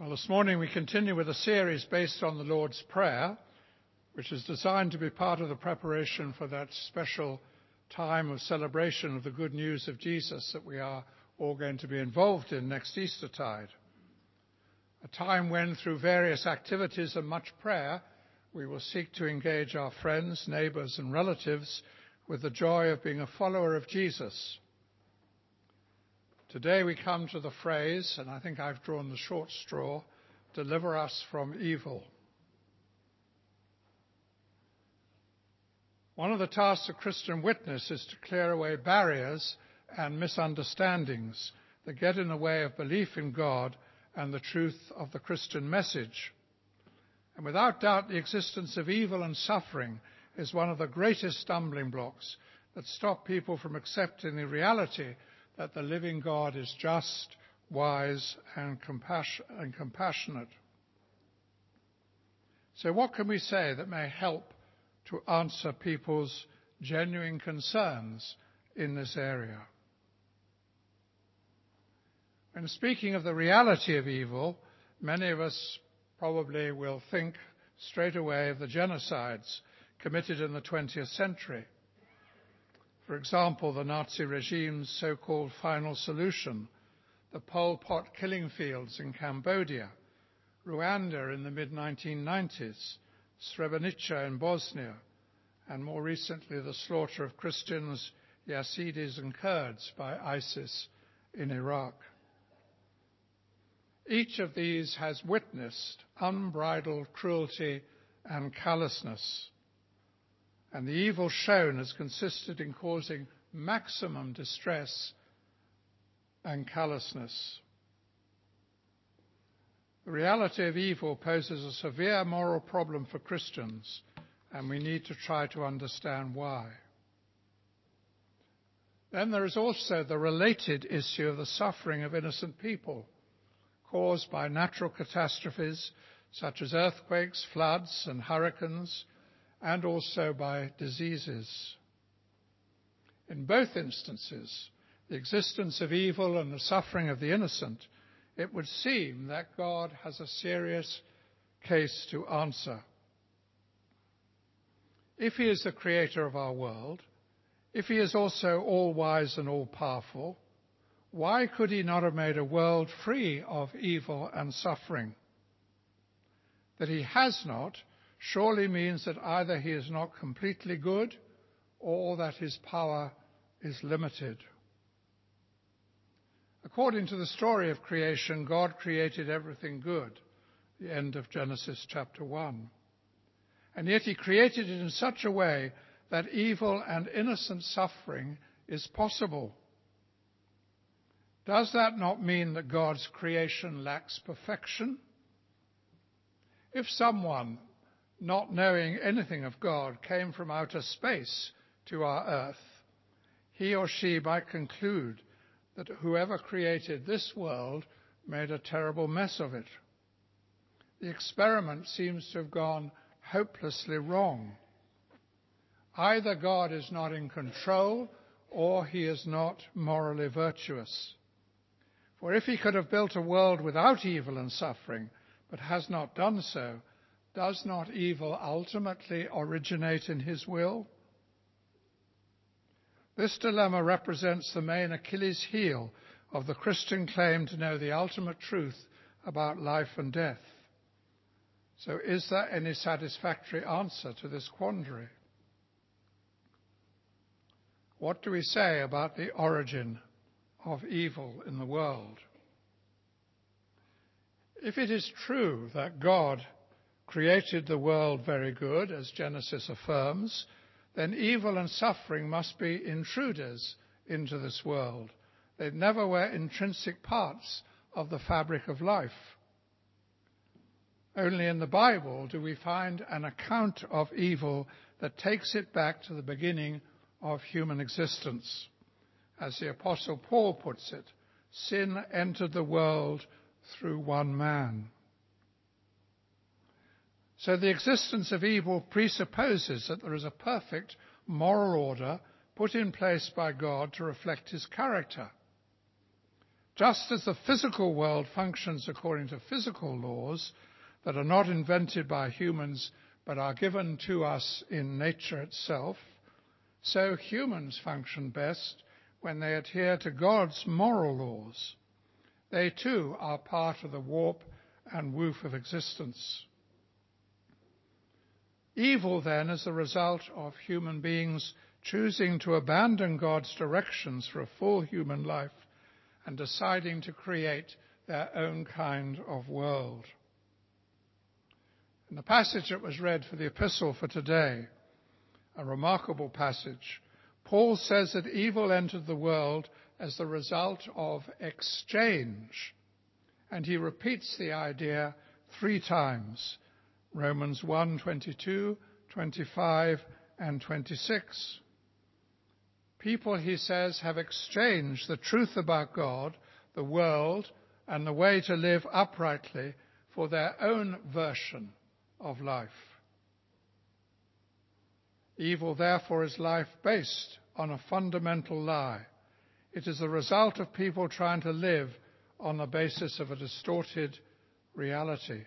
Well, this morning we continue with a series based on the Lord's Prayer, which is designed to be part of the preparation for that special time of celebration of the good news of Jesus that we are all going to be involved in next Eastertide. A time when, through various activities and much prayer, we will seek to engage our friends, neighbours and relatives with the joy of being a follower of Jesus. Today we come to the phrase, and I think I've drawn the short straw, deliver us from evil. One of the tasks of Christian witness is to clear away barriers and misunderstandings that get in the way of belief in God and the truth of the Christian message. And without doubt, the existence of evil and suffering is one of the greatest stumbling blocks that stop people from accepting the reality that the living God is just, wise, and compassionate. So what can we say that may help to answer people's genuine concerns in this area? When speaking of the reality of evil, many of us probably will think straight away of the genocides committed in the 20th century. For example, the Nazi regime's so-called final solution, the Pol Pot killing fields in Cambodia, Rwanda in the mid-1990s, Srebrenica in Bosnia, and more recently the slaughter of Christians, Yazidis and Kurds by ISIS in Iraq. Each of these has witnessed unbridled cruelty and callousness, and the evil shown has consisted in causing maximum distress and callousness. The reality of evil poses a severe moral problem for Christians, and we need to try to understand why. Then there is also the related issue of the suffering of innocent people caused by natural catastrophes such as earthquakes, floods and hurricanes, and also by diseases. In both instances, the existence of evil and the suffering of the innocent, it would seem that God has a serious case to answer. If he is the creator of our world, if he is also all-wise and all-powerful, why could he not have made a world free of evil and suffering? That he has not surely means that either he is not completely good or that his power is limited. According to the story of creation, God created everything good, the end of Genesis chapter 1. And yet he created it in such a way that evil and innocent suffering is possible. Does that not mean that God's creation lacks perfection? If someone, not knowing anything of God, came from outer space to our earth, he or she might conclude that whoever created this world made a terrible mess of it. The experiment seems to have gone hopelessly wrong. Either God is not in control or he is not morally virtuous. For if he could have built a world without evil and suffering, but has not done so, does not evil ultimately originate in his will? This dilemma represents the main Achilles heel of the Christian claim to know the ultimate truth about life and death. So is there any satisfactory answer to this quandary? What do we say about the origin of evil in the world? If it is true that God created the world very good, as Genesis affirms, then evil and suffering must be intruders into this world. They never were intrinsic parts of the fabric of life. Only in the Bible do we find an account of evil that takes it back to the beginning of human existence. As the Apostle Paul puts it, sin entered the world through one man. So the existence of evil presupposes that there is a perfect moral order put in place by God to reflect his character. Just as the physical world functions according to physical laws that are not invented by humans but are given to us in nature itself, so humans function best when they adhere to God's moral laws. They too are part of the warp and woof of existence. Evil, then, is the result of human beings choosing to abandon God's directions for a full human life and deciding to create their own kind of world. In the passage that was read for the epistle for today, a remarkable passage, Paul says that evil entered the world as the result of exchange, and he repeats the idea 3 times, Romans 1:22, 25, and 26. People, he says, have exchanged the truth about God, the world, and the way to live uprightly for their own version of life. Evil, therefore, is life based on a fundamental lie. It is the result of people trying to live on the basis of a distorted reality.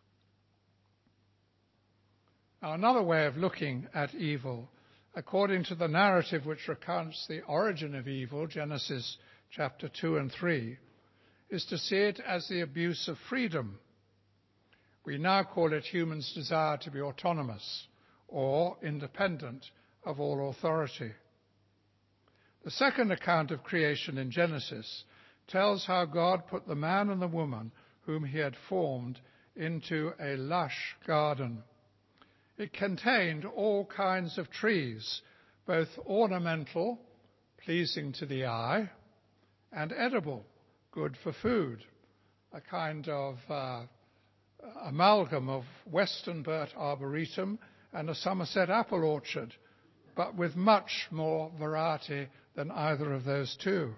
Now, another way of looking at evil, according to the narrative which recounts the origin of evil, Genesis chapter 2 and 3, is to see it as the abuse of freedom. We now call it humans' desire to be autonomous or independent of all authority. The second account of creation in Genesis tells how God put the man and the woman whom he had formed into a lush garden. It contained all kinds of trees, both ornamental, pleasing to the eye, and edible, good for food, a kind of amalgam of Westernburt Arboretum and a Somerset apple orchard, but with much more variety than either of those two.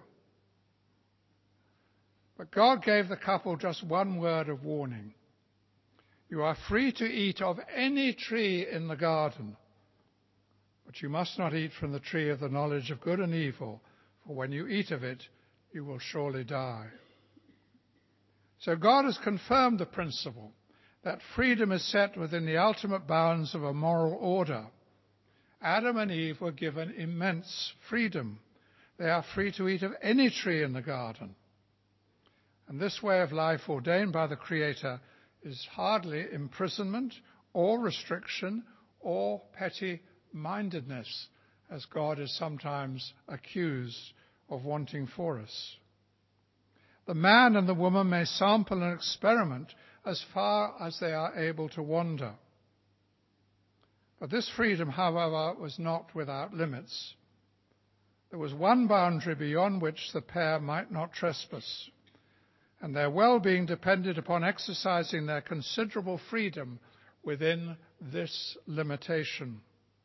But God gave the couple just one word of warning. You are free to eat of any tree in the garden, but you must not eat from the tree of the knowledge of good and evil, for when you eat of it, you will surely die. So God has confirmed the principle that freedom is set within the ultimate bounds of a moral order. Adam and Eve were given immense freedom. They are free to eat of any tree in the garden. And this way of life ordained by the Creator is hardly imprisonment or restriction or petty-mindedness, as God is sometimes accused of wanting for us. The man and the woman may sample and experiment as far as they are able to wander. But this freedom, however, was not without limits. There was one boundary beyond which the pair might not trespass, and their well-being depended upon exercising their considerable freedom within this limitation.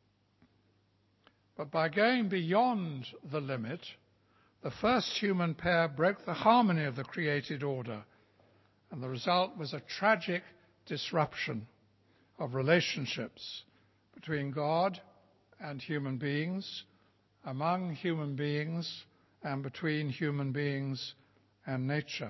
But by going beyond the limit, the first human pair broke the harmony of the created order, and the result was a tragic disruption of relationships between God and human beings, among human beings, and between human beings and nature.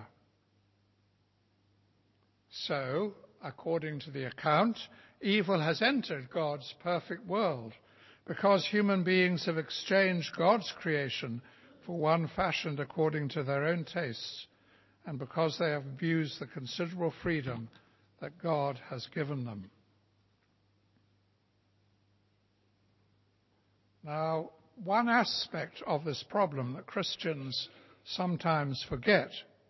So, according to the account, evil has entered God's perfect world because human beings have exchanged God's creation for one fashioned according to their own tastes, and because they have abused the considerable freedom that God has given them. Now, one aspect of this problem that Christians sometimes forget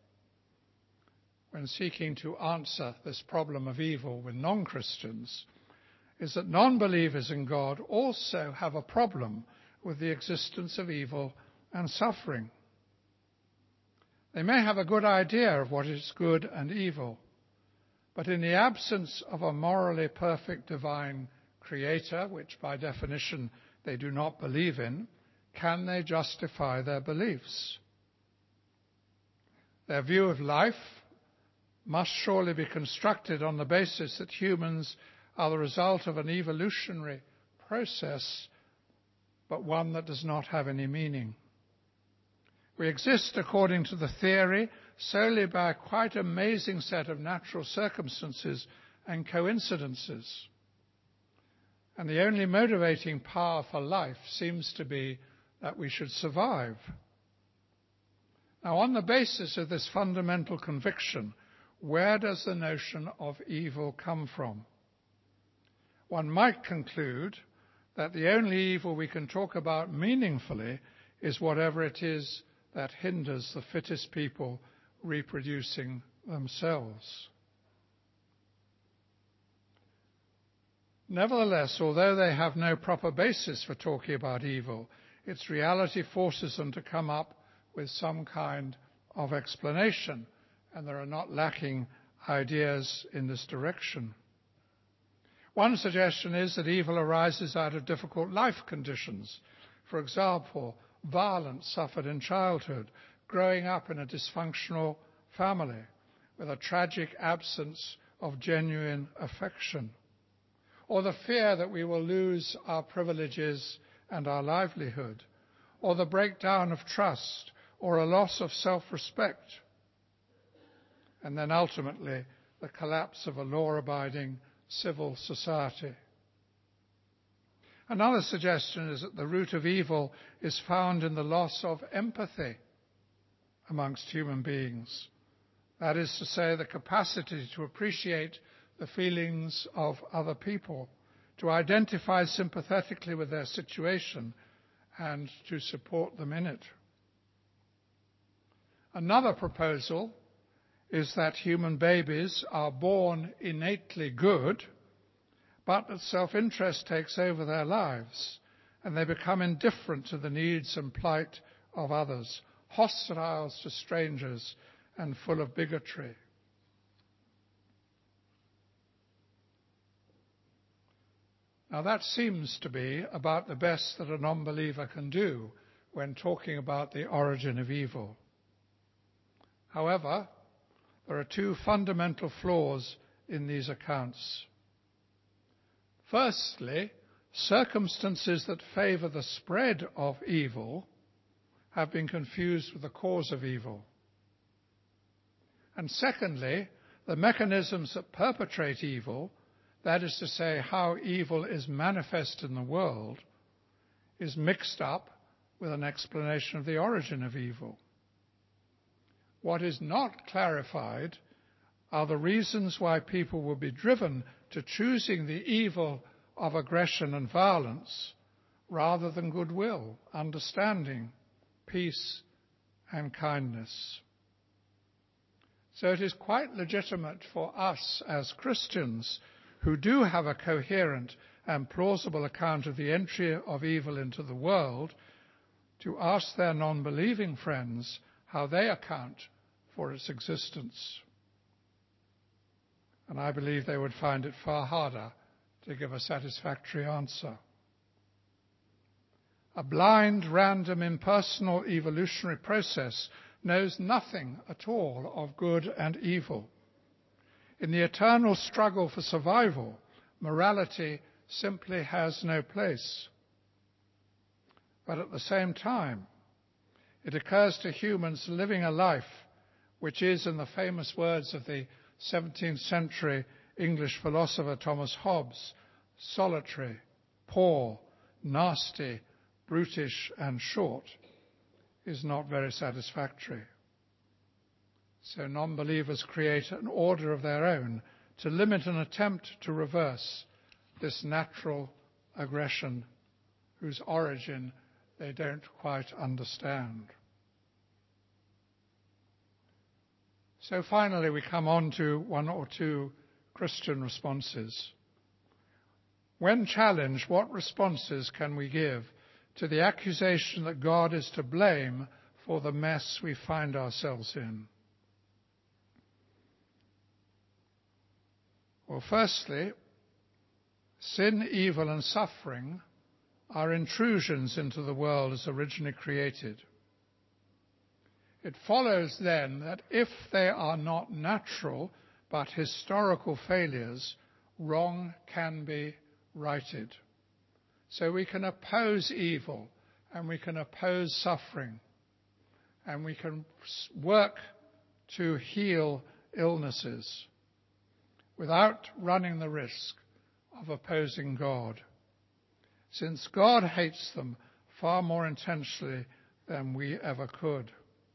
when seeking to answer this problem of evil with non-Christians is that non-believers in God also have a problem with the existence of evil and suffering. They may have a good idea of what is good and evil, but in the absence of a morally perfect divine creator, which by definition they do not believe in, can they justify their beliefs? Their view of life must surely be constructed on the basis that humans are the result of an evolutionary process, but one that does not have any meaning. We exist, according to the theory, solely by a quite amazing set of natural circumstances and coincidences. And the only motivating power for life seems to be that we should survive. Now, on the basis of this fundamental conviction, where does the notion of evil come from? One might conclude that the only evil we can talk about meaningfully is whatever it is that hinders the fittest people reproducing themselves. Nevertheless, although they have no proper basis for talking about evil, its reality forces them to come up with some kind of explanation, and there are not lacking ideas in this direction. One suggestion is that evil arises out of difficult life conditions. For example, violence suffered in childhood, growing up in a dysfunctional family with a tragic absence of genuine affection, or the fear that we will lose our privileges and our livelihood, or the breakdown of trust, or a loss of self-respect, and then ultimately the collapse of a law-abiding civil society. Another suggestion is that the root of evil is found in the loss of empathy amongst human beings. That is to say, the capacity to appreciate the feelings of other people, to identify sympathetically with their situation, and to support them in it. Another proposal is that human babies are born innately good, but that self-interest takes over their lives, and they become indifferent to the needs and plight of others, hostile to strangers, and full of bigotry. Now that seems to be about the best that a non-believer can do when talking about the origin of evil. However, there are two fundamental flaws in these accounts. Firstly, circumstances that favor the spread of evil have been confused with the cause of evil. And secondly, the mechanisms that perpetrate evil, that is to say, how evil is manifest in the world, is mixed up with an explanation of the origin of evil. What is not clarified are the reasons why people will be driven to choosing the evil of aggression and violence rather than goodwill, understanding, peace, and kindness. So it is quite legitimate for us as Christians who do have a coherent and plausible account of the entry of evil into the world to ask their non-believing friends how they account for its existence. And I believe they would find it far harder to give a satisfactory answer. A blind, random, impersonal evolutionary process knows nothing at all of good and evil. In the eternal struggle for survival, morality simply has no place. But at the same time, it occurs to humans living a life which is, in the famous words of the 17th century English philosopher Thomas Hobbes, solitary, poor, nasty, brutish, and short, is not very satisfactory. So non-believers create an order of their own to limit an attempt to reverse this natural aggression whose origin they don't quite understand. So finally, we come on to one or two Christian responses. When challenged, what responses can we give to the accusation that God is to blame for the mess we find ourselves in? Well, firstly, sin, evil, and suffering are intrusions into the world as originally created. It follows then that if they are not natural but historical failures, wrong can be righted. So we can oppose evil and we can oppose suffering. and we can work to heal illnesses without running the risk of opposing God, since God hates them far more intensely than we ever could.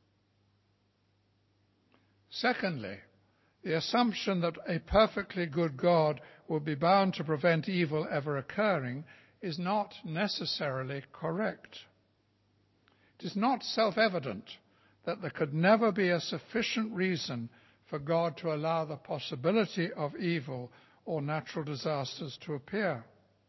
Secondly, the assumption that a perfectly good God will be bound to prevent evil ever occurring is not necessarily correct. It is not self-evident that there could never be a sufficient reason for God to allow the possibility of evil or natural disasters to appear.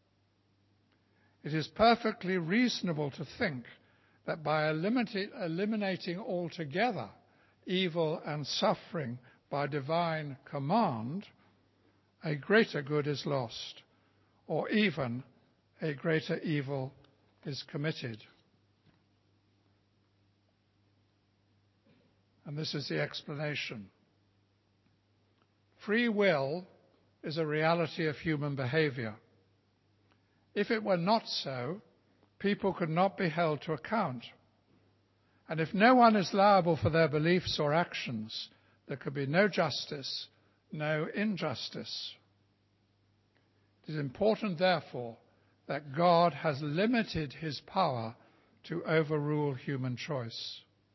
It is perfectly reasonable to think that by eliminating altogether evil and suffering by divine command, a greater good is lost, or even a greater evil is committed. And this is the explanation. Free will is a reality of human behavior. If it were not so, people could not be held to account. And if no one is liable for their beliefs or actions, there could be no justice, no injustice. It is important, therefore, that God has limited his power to overrule human choice.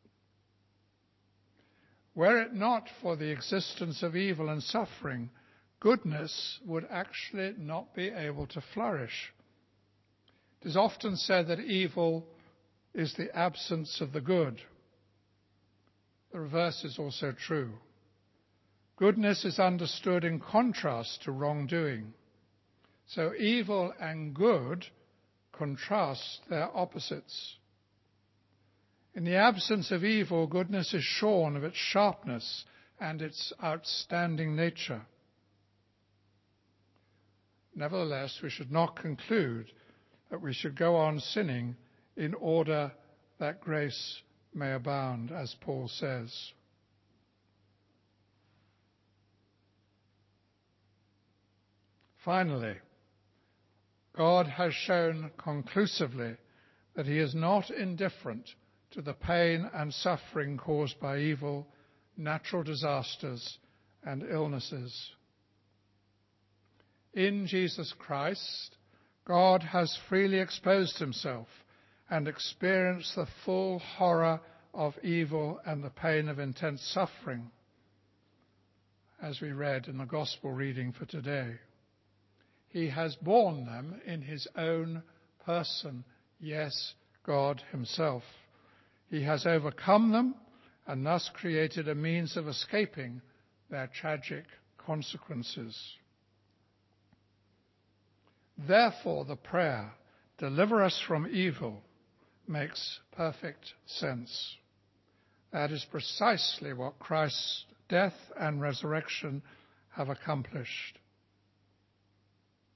Were it not for the existence of evil and suffering, goodness would actually not be able to flourish. It is often said that evil is the absence of the good. The reverse is also true. Goodness is understood in contrast to wrongdoing. So evil and good contrast their opposites. In the absence of evil, goodness is shorn of its sharpness and its outstanding nature. Nevertheless, we should not conclude that we should go on sinning in order that grace may abound, as Paul says. Finally, God has shown conclusively that he is not indifferent to the pain and suffering caused by evil, natural disasters, and illnesses. In Jesus Christ, God has freely exposed himself and experienced the full horror of evil and the pain of intense suffering, as we read in the Gospel reading for today. He has borne them in his own person, yes, God himself. He has overcome them and thus created a means of escaping their tragic consequences. Therefore, the prayer, "Deliver us from evil," makes perfect sense. That is precisely what Christ's death and resurrection have accomplished.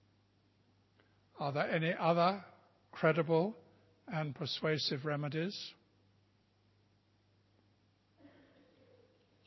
Are there any other credible and persuasive remedies?